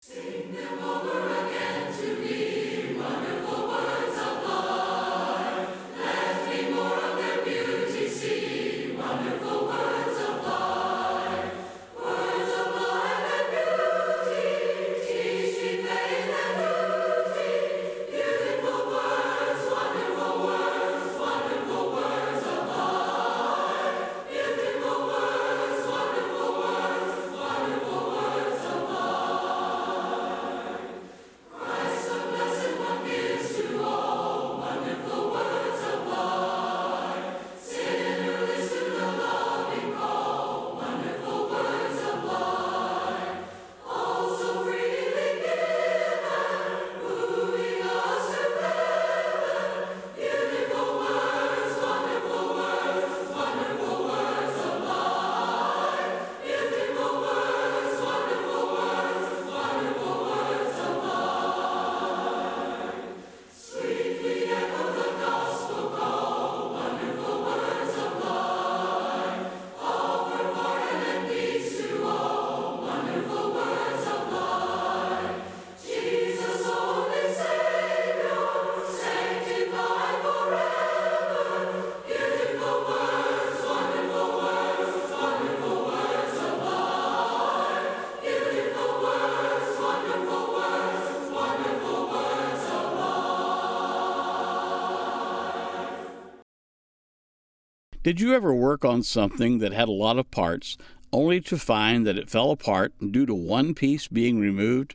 Did you ever work on something that had a lot of parts, only to find that it fell apart due to one piece being removed?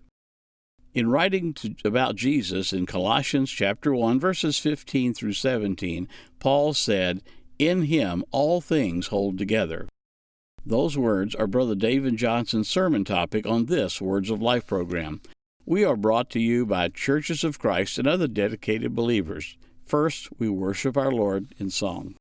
In writing about Jesus in Colossians chapter 1, verses 15 through 17, Paul said, "In him all things hold together." Those words are Brother David Johnson's sermon topic on this Words of Life program. We are brought to you by Churches of Christ and other dedicated believers. First, we worship our Lord in song.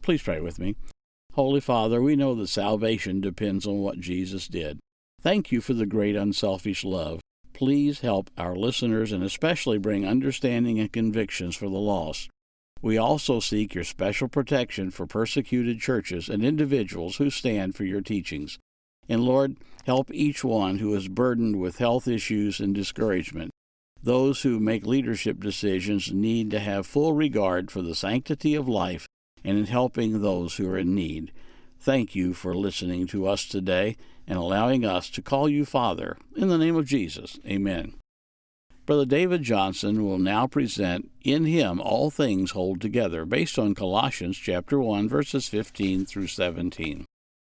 Please pray with me. Holy Father, we know that salvation depends on what Jesus did. Thank you for the great unselfish love. Please help our listeners and especially bring understanding and convictions for the lost. We also seek your special protection for persecuted churches and individuals who stand for your teachings. And Lord, help each one who is burdened with health issues and discouragement. Those who make leadership decisions need to have full regard for the sanctity of life and in helping those who are in need. Thank you for listening to us today and allowing us to call you Father. In the name of Jesus, amen. Brother David Johnson will now present In Him All Things Hold Together, based on Colossians chapter 1, verses 15 through 17.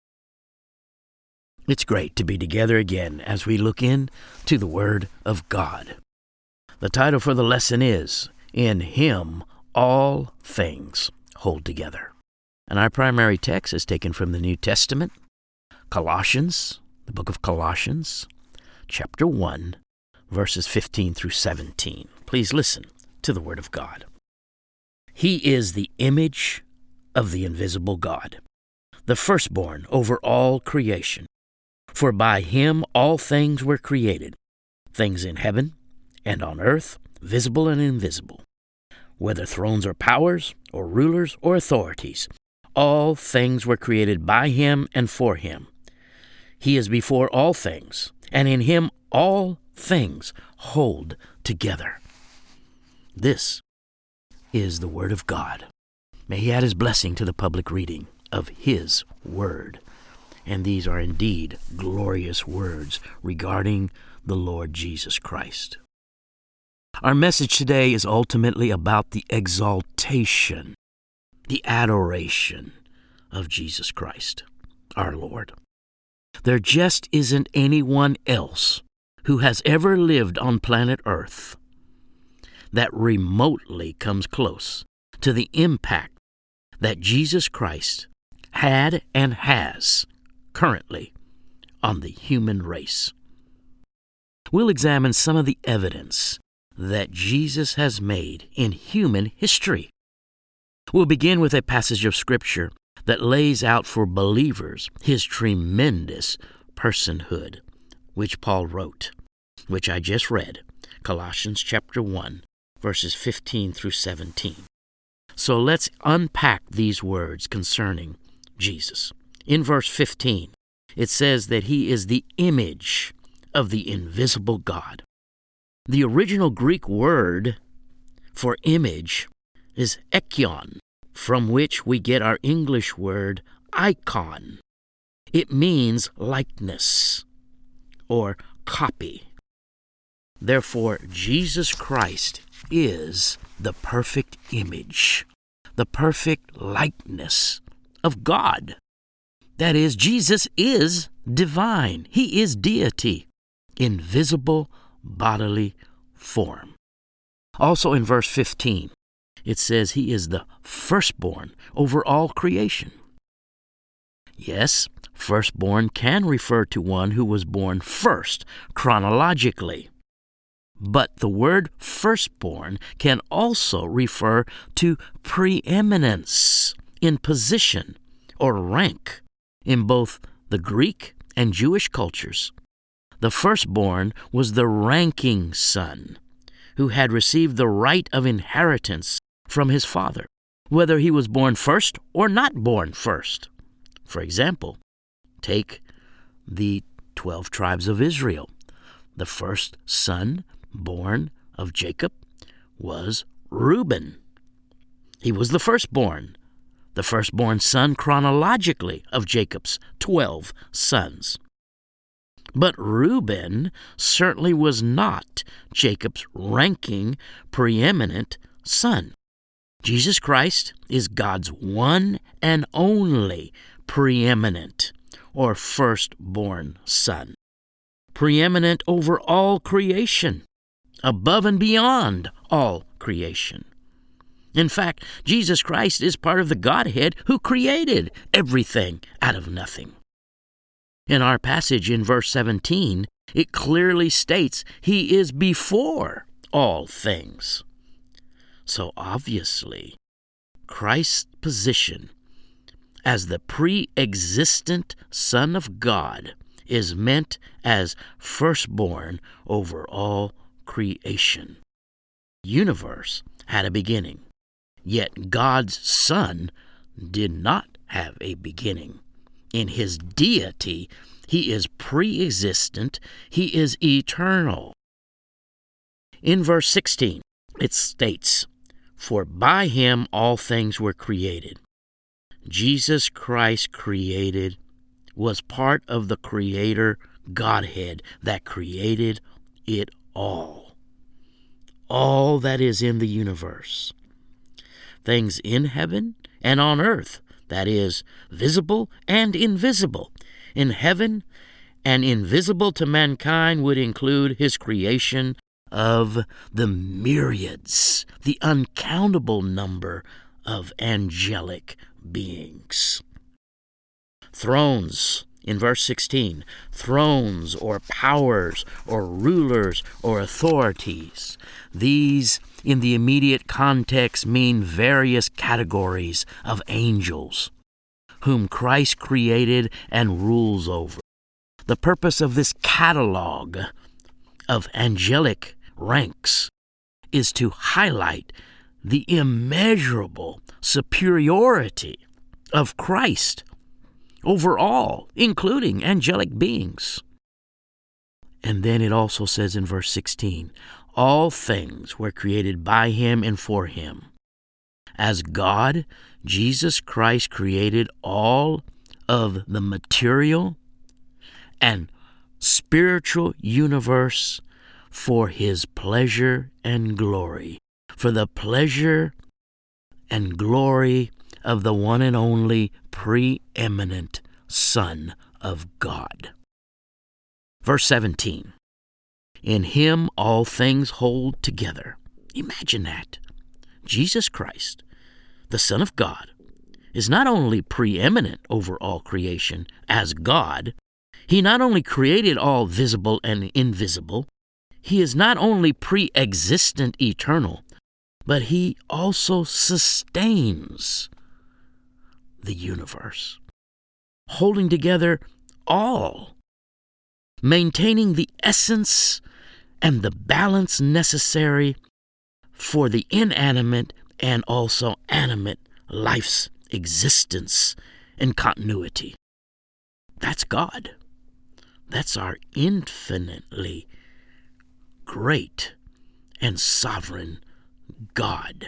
It's great to be together again as we look into the Word of God. The title for the lesson is, In Him All Things Hold Together. And our primary text is taken from the New Testament, Colossians, the book of Colossians, chapter 1, verses 15 through 17. Please listen to the Word of God. He is the image of the invisible God, the firstborn over all creation. For by Him all things were created, things in heaven and on earth, visible and invisible, whether thrones or powers or rulers or authorities. All things were created by Him and for Him. He is before all things, and in Him all things hold together. This is the Word of God. May He add His blessing to the public reading of His Word. And these are indeed glorious words regarding the Lord Jesus Christ. Our message today is ultimately about the exaltation, the adoration of Jesus Christ, our Lord. There just isn't anyone else who has ever lived on planet Earth that remotely comes close to the impact that Jesus Christ had and has currently on the human race. We'll examine some of the evidence that Jesus has made in human history. We'll begin with a passage of Scripture that lays out for believers His tremendous personhood, which Paul wrote, which I just read, Colossians chapter 1, verses 15 through 17. So let's unpack these words concerning Jesus. In verse 15, it says that He is the image of the invisible God. The original Greek word for image is ekion, from which we get our English word icon. It means likeness or copy. Therefore, Jesus Christ is the perfect image, the perfect likeness of God. That is, Jesus is divine. He is deity in visible bodily form. Also in verse 15, it says He is the firstborn over all creation. Yes, firstborn can refer to one who was born first, chronologically. But the word firstborn can also refer to preeminence in position or rank in both the Greek and Jewish cultures. The firstborn was the ranking son who had received the right of inheritance from his father, whether he was born first or not born first. For example, take the 12 tribes of Israel. The first son born of Jacob was Reuben. He was the firstborn son chronologically of Jacob's 12 sons. But Reuben certainly was not Jacob's ranking, preeminent son. Jesus Christ is God's one and only preeminent or firstborn son, preeminent over all creation, above and beyond all creation. In fact, Jesus Christ is part of the Godhead who created everything out of nothing. In our passage in verse 17, it clearly states He is before all things. So obviously, Christ's position as the pre-existent Son of God is meant as firstborn over all creation. The universe had a beginning, yet God's Son did not have a beginning. In his deity, he is pre-existent, he is eternal. In verse 16, it states, "For by him all things were created." Jesus Christ was part of the Creator Godhead that created it all. All that is in the universe. Things in heaven and on earth, that is, visible and invisible. In heaven and invisible to mankind would include his creation of the myriads, the uncountable number of angelic beings. Thrones, in verse 16, thrones or powers or rulers or authorities. These, in the immediate context, mean various categories of angels, whom Christ created and rules over. The purpose of this catalog of angelic ranks is to highlight the immeasurable superiority of Christ over all, including angelic beings. And then it also says in verse 16, all things were created by him and for him. As God, Jesus Christ created all of the material and spiritual universe for his pleasure and glory, for the pleasure and glory of the one and only preeminent Son of God. Verse 17, in him all things hold together. Imagine that. Jesus Christ, the Son of God, is not only preeminent over all creation as God, he not only created all visible and invisible, he is not only pre-existent eternal, but he also sustains the universe, holding together all, maintaining the essence and the balance necessary for the inanimate and also animate life's existence and continuity. That's God. That's our infinitely great and sovereign God.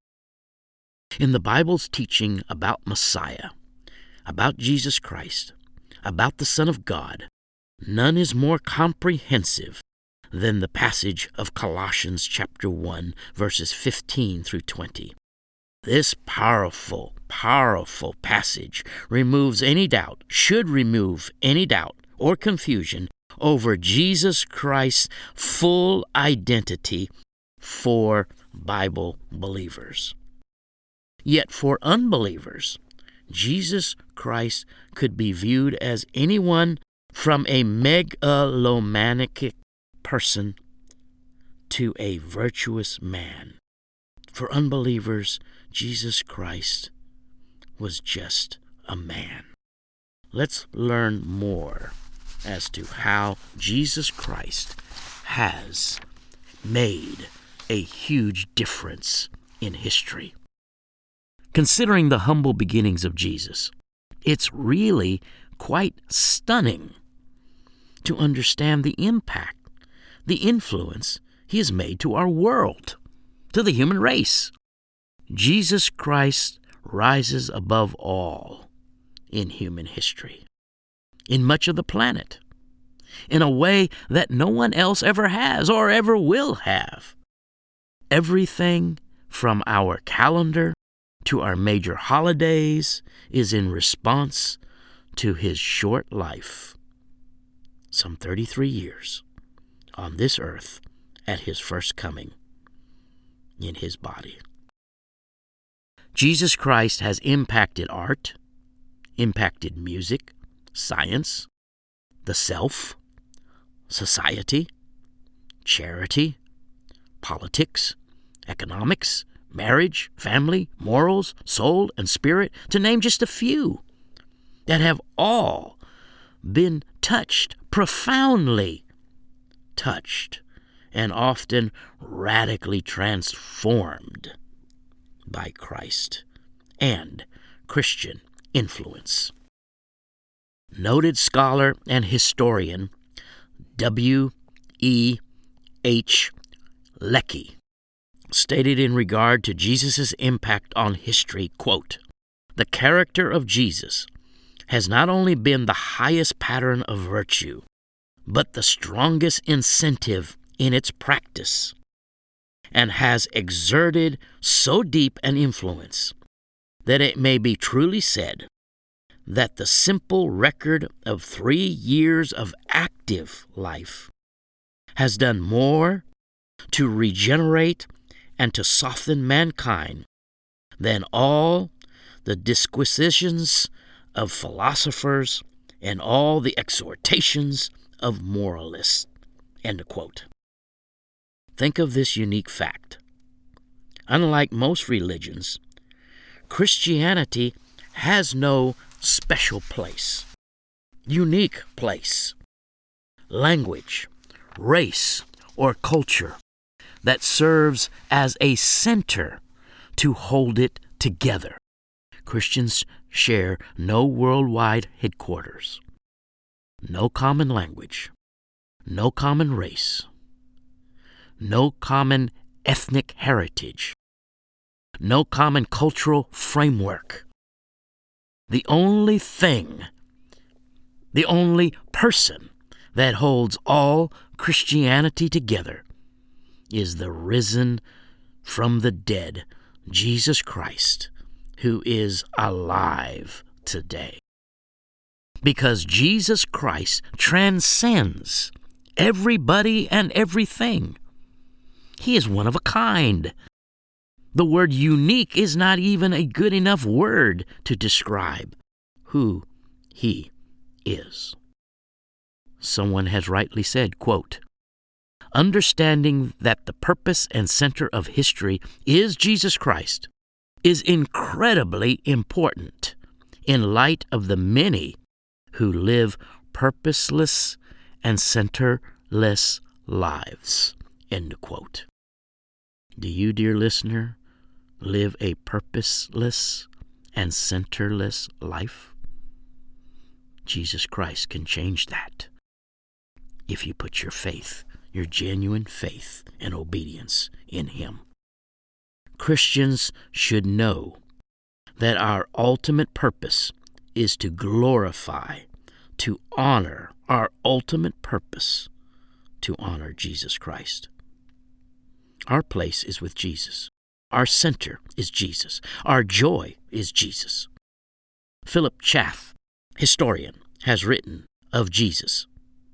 In the Bible's teaching about Messiah, about Jesus Christ, about the Son of God, none is more comprehensive than the passage of Colossians chapter 1, verses 15 through 20. This powerful, powerful passage removes any doubt, should remove any doubt or confusion over Jesus Christ's full identity for Bible believers. Yet for unbelievers, Jesus Christ could be viewed as anyone from a megalomaniac person to a virtuous man. For unbelievers, Jesus Christ was just a man. Let's learn more as to how Jesus Christ has made a huge difference in history. Considering the humble beginnings of Jesus, it's really quite stunning to understand the impact, the influence he has made to our world, to the human race. Jesus Christ rises above all in human history, in much of the planet, in a way that no one else ever has or ever will have. Everything from our calendar to our major holidays is in response to his short life, some 33 years on this earth at his first coming in his body. Jesus Christ has impacted art, impacted music, science, the self, society, charity, politics, economics, marriage, family, morals, soul, and spirit, to name just a few. that have all been touched, profoundly touched, and often radically transformed by Christ and Christian influence. Noted scholar and historian W. E. H. Leckie stated in regard to Jesus' impact on history, quote, "The character of Jesus has not only been the highest pattern of virtue, but the strongest incentive in its practice, and has exerted so deep an influence that it may be truly said that the simple record of 3 years of active life has done more to regenerate and to soften mankind than all the disquisitions of philosophers and all the exhortations of moralists." End quote. Think of this unique fact. Unlike most religions, Christianity has no special place, unique place, language, race, or culture that serves as a center to hold it together. Christians share no worldwide headquarters, no common language, no common race, no common ethnic heritage, no common cultural framework. The only thing, the only person that holds all Christianity together is the risen from the dead Jesus Christ, who is alive today. Because Jesus Christ transcends everybody and everything. He is one of a kind. The word unique is not even a good enough word to describe who he is. Someone has rightly said, quote, "Understanding that the purpose and center of history is Jesus Christ is incredibly important in light of the many who live purposeless and centerless lives." End quote. Do you, dear listener, live a purposeless and centerless life? Jesus Christ can change that if you put your faith, your genuine faith and obedience in Him. Christians should know that our ultimate purpose is to glorify, to honor our ultimate purpose, to honor Jesus Christ. Our place is with Jesus. Our center is Jesus. Our joy is Jesus. Philip Chaff, historian, has written of Jesus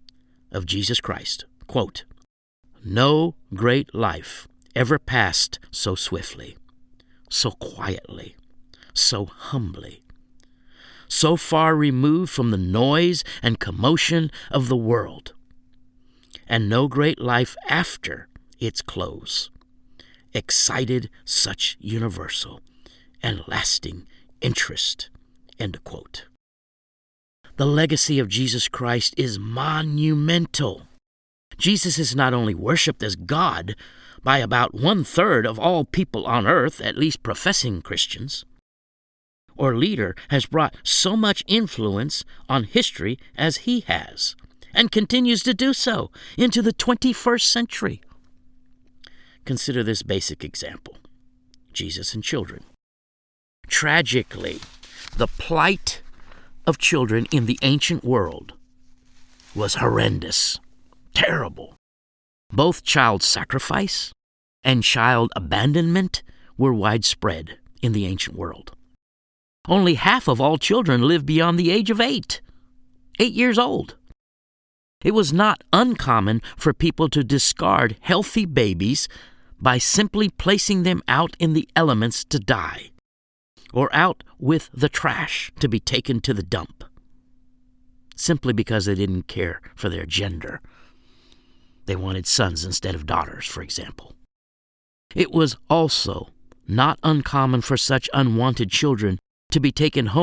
Christ, quote, "No great life ever passed so swiftly, so quietly, so humbly, so far removed from the noise and commotion of the world, and no great life after its close excited such universal and lasting interest." End quote. The legacy of Jesus Christ is monumental. Jesus is not only worshipped as God by about 1/3 of all people on earth, at least professing Christians, or leader has brought so much influence on history as he has, and continues to do so into the 21st century. Consider this basic example: Jesus and children. Tragically, the plight of children in the ancient world was horrendous, terrible. Both child sacrifice and child abandonment were widespread in the ancient world. Only half of all children lived beyond the age of 8 years old. It was not uncommon for people to discard healthy babies by simply placing them out in the elements to die, or out with the trash to be taken to the dump, simply because they didn't care for their gender. They wanted sons instead of daughters, for example. It was also not uncommon for such unwanted children to be taken home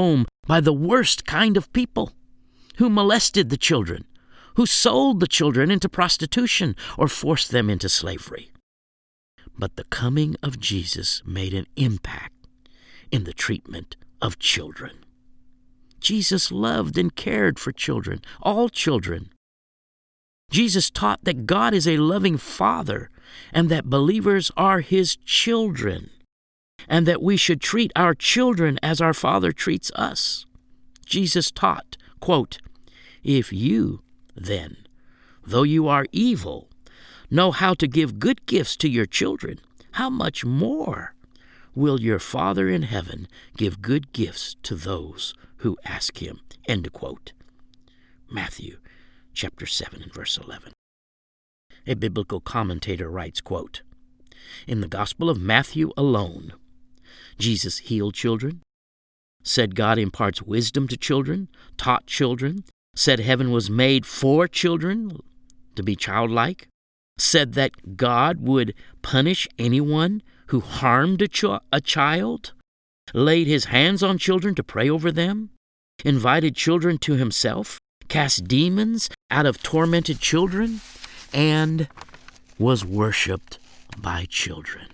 by the worst kind of people who molested the children, who sold the children into prostitution or forced them into slavery. But the coming of Jesus made an impact in the treatment of children. Jesus loved and cared for children, all children. Jesus taught that God is a loving Father and that believers are His children, and that we should treat our children as our Father treats us. Jesus taught, quote, "If you, then, though you are evil, know how to give good gifts to your children, how much more will your Father in heaven give good gifts to those who ask Him?" End quote. Matthew chapter 7 and verse 11. A biblical commentator writes, quote, "In the Gospel of Matthew alone, Jesus healed children, said God imparts wisdom to children, taught children, said heaven was made for children to be childlike, said that God would punish anyone who harmed a child, laid His hands on children to pray over them, invited children to Himself, cast demons out of tormented children, and was worshipped by children."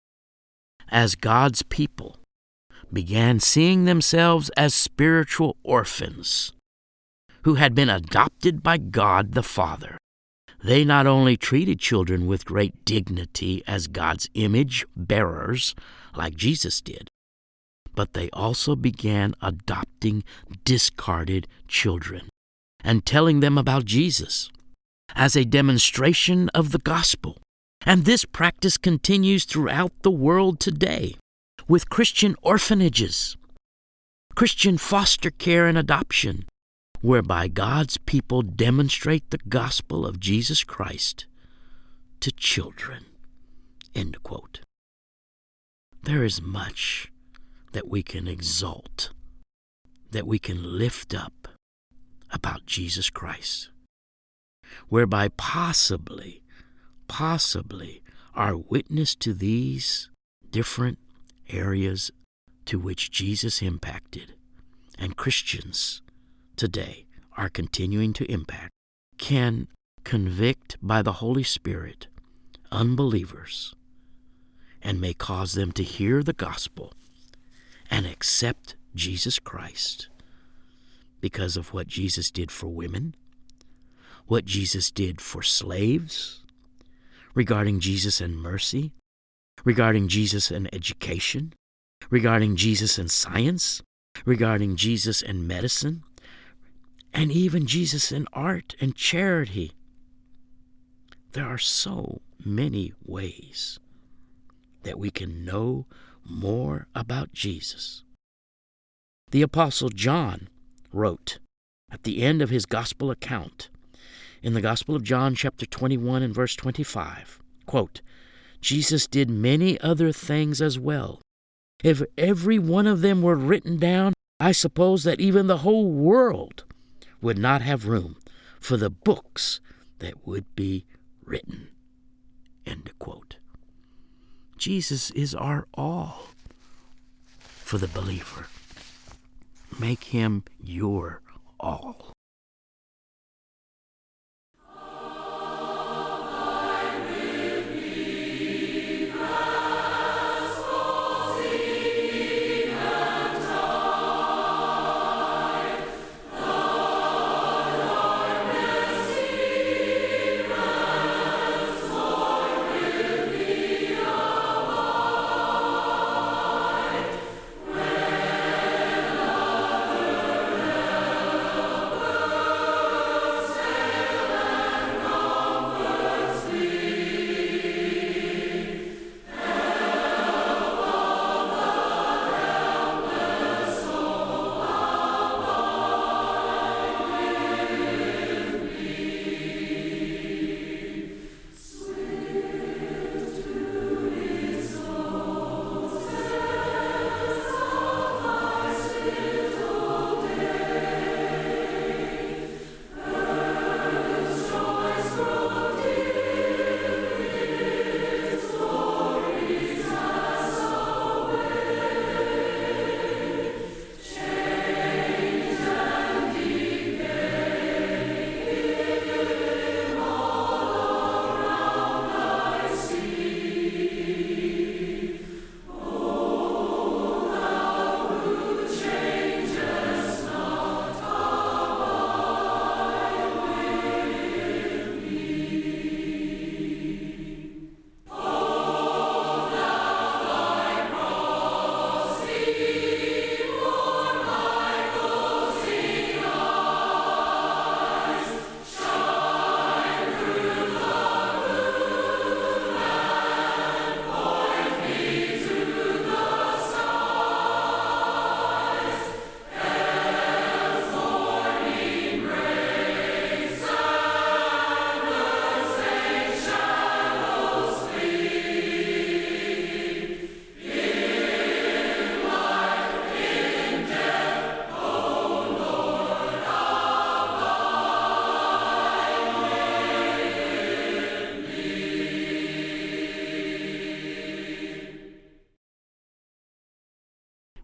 As God's people began seeing themselves as spiritual orphans who had been adopted by God the Father, they not only treated children with great dignity as God's image bearers, like Jesus did, but they also began adopting discarded children and telling them about Jesus as a demonstration of the gospel. And this practice continues throughout the world today with Christian orphanages, Christian foster care and adoption, whereby God's people demonstrate the gospel of Jesus Christ to children. End quote. There is much that we can exalt, that we can lift up about Jesus Christ, whereby possibly our witness to these different areas to which Jesus impacted, and Christians today are continuing to impact, can convict by the Holy Spirit unbelievers and may cause them to hear the gospel and accept Jesus Christ because of what Jesus did for women, what Jesus did for slaves, regarding Jesus and mercy, regarding Jesus and education, regarding Jesus and science, regarding Jesus and medicine, and even Jesus in art and charity. There are so many ways that we can know more about Jesus. The Apostle John wrote at the end of his gospel account, in the Gospel of John chapter 21 and verse 25, quote, "Jesus did many other things as well. If every one of them were written down, I suppose that even the whole world would not have room for the books that would be written." End quote. Jesus is our all for the believer. Make Him your all.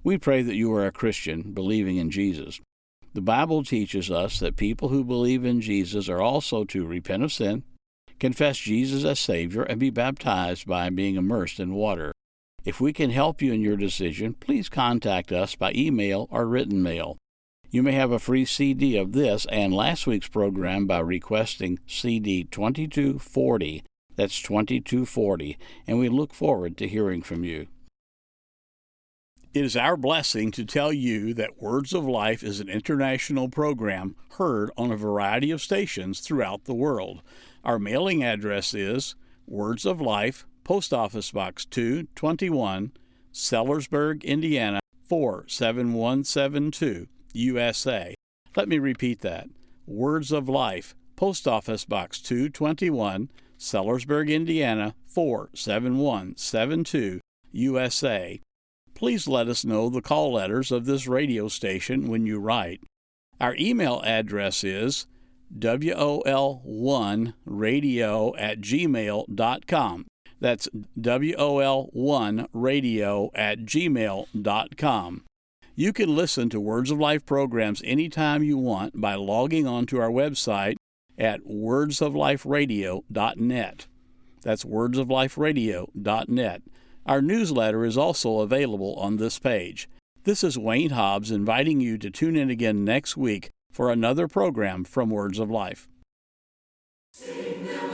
We pray that you are a Christian believing in Jesus. The Bible teaches us that people who believe in Jesus are also to repent of sin, confess Jesus as Savior, and be baptized by being immersed in water. If we can help you in your decision, please contact us by email or written mail. You may have a free CD of this and last week's program by requesting CD 2240. That's 2240, and we look forward to hearing from you. It is our blessing to tell you that Words of Life is an international program heard on a variety of stations throughout the world. Our mailing address is Words of Life, Post Office Box 221, Sellersburg, Indiana 47172, USA. Let me repeat that. Words of Life, Post Office Box 221, Sellersburg, Indiana 47172, USA. Please let us know the call letters of this radio station when you write. Our email address is wol1radio@gmail.com. That's wol1radio@gmail.com. You can listen to Words of Life programs anytime you want by logging on to our website at wordsofliferadio.net. That's wordsofliferadio.net. Our newsletter is also available on this page. This is Wayne Hobbs inviting you to tune in again next week for another program from Words of Life. Sing